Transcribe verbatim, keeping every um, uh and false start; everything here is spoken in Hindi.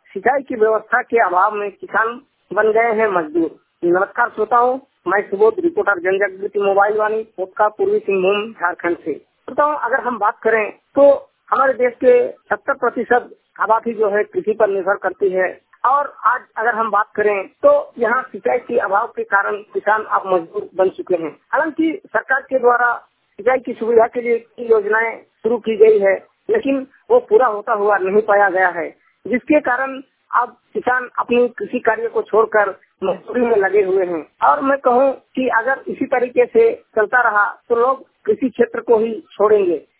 सिंचाई की व्यवस्था के अभाव में किसान बन गए हैं मजदूर। नमस्कार श्रोताओं, मैं सुबोध रिपोर्टर जनजागृति मोबाइल वाणी कोटका पूर्वी सिंहभूम झारखंड से। श्रोताओं, अगर हम बात करें तो हमारे देश के सत्तर प्रतिशत आबादी जो है कृषि पर निर्भर करती है और आज अगर हम बात करें तो यहाँ सिंचाई के अभाव के कारण किसान अब मजबूर बन चुके हैं। हालांकि सरकार के द्वारा सिंचाई की सुविधा के लिए कई योजनाएं शुरू की गई है, लेकिन वो पूरा होता हुआ नहीं पाया गया है, जिसके कारण अब किसान अपनी कृषि कार्य को छोड़कर मजदूरी में लगे हुए हैं। और मैं कहूँ कि अगर इसी तरीके से चलता रहा तो लोग कृषि क्षेत्र को ही छोड़ेंगे।